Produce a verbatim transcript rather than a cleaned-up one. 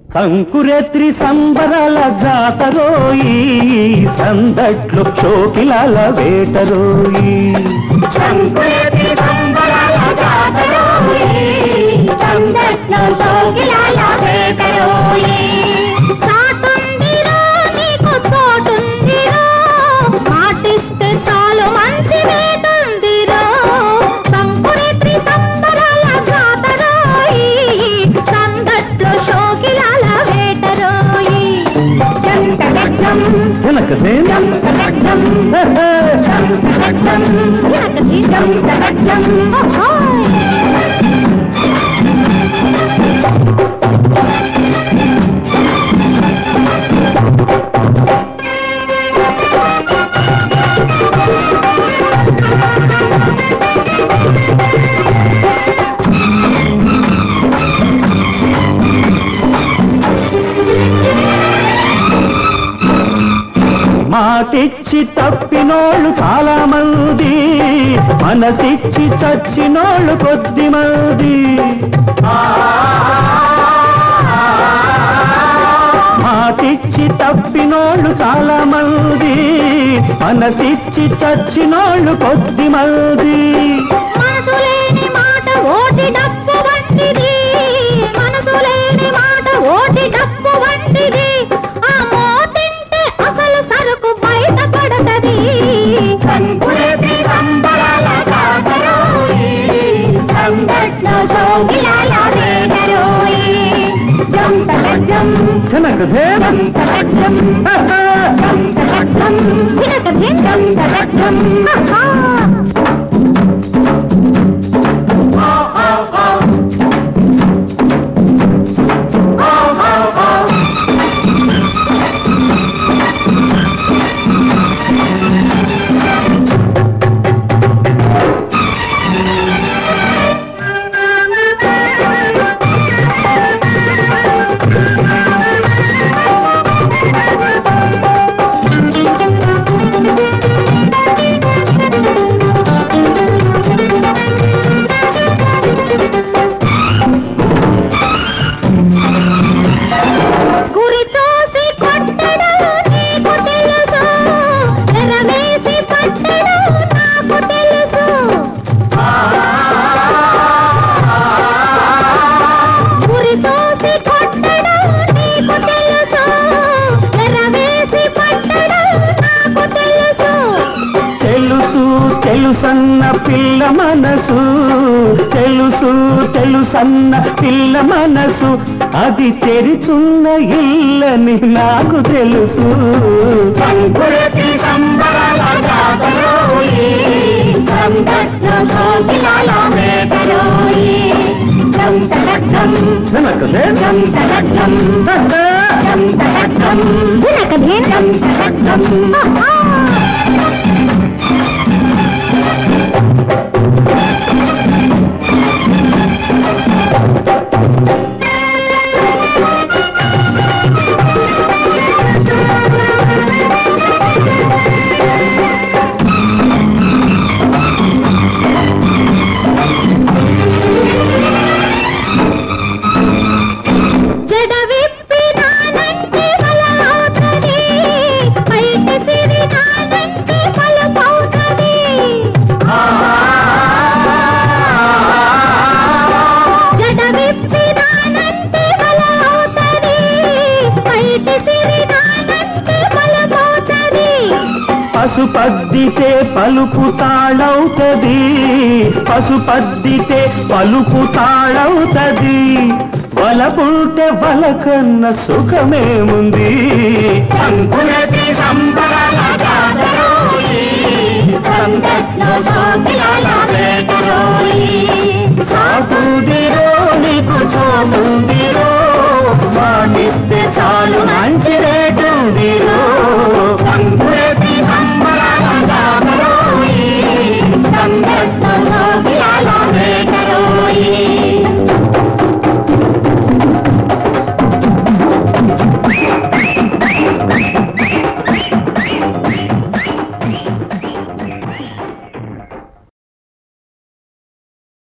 సంకురేత్రి సంబరాల జాతరోయి సందట్లో చోకిలాల వేటరోయి సంకురేత్రి సంబరాల జాతరోయి సందట్లో చోకిలాల వేటరోయి చాటుందిరో నీకు చోటుందిరో మాటిస్తే చాలు మంచి వేటుందిరో సంకురేత్రి సంబరాల జాతరోయి సందట్లో చోకిలాల వేటరోయి జంటగడ్డం జనకదే జంటగడ్డం జంటగడ్డం జనకది జంటగడ్డం ఓహోయ్ మాటిచ్చి తప్పినోళ్ళు చాలా మంది మనసిచ్చి చచ్చినోళ్ళు కొద్ది మంది మాటిచ్చి తప్పినోళ్ళు చాలా మంది మనసిచ్చి చచ్చినోళ్ళు కొద్ది మంది మనసు లేని మాట ఓటి డప్పు వంటిది మనసు లేని మాట ఓటి డప్పు వంటిది ఆ మోతింటే అసలు సరుకు బయట పడతది సంకురేత్రి సంబరాల జాతరోయి సందట్లో చోగిలాల వేటరోయి జంటగడ్డం జనకదే జంటగడ్డం జంటగడ్డం జనకది జంటగడ్డం ఆహా తెలుసన్న పిల్ల మనసు తెలుసు తెలుసన్న పిల్ల మనసు అది తెరిచున్న ఇల్లని నాకు తెలుసు సంకురేత్రి సంబరాల జాతరోయి సందట్లో చోగిలాల వేటరోయి జంటగడ్డం జనకదే జంటగడ్డం జంటగడ్డం జనకది జంటగడ్డం ఆహా పశుపద్దితే పలుపు తాళవుతది పశుపద్దితే పలుపు తాళవుతది వలపుంటే వలకన్న సుఖమేముంది సంకురేత్రి సంబరాల జాతరోయి సందట్లో చోగిలాల వేటరోయి సాకుడిరో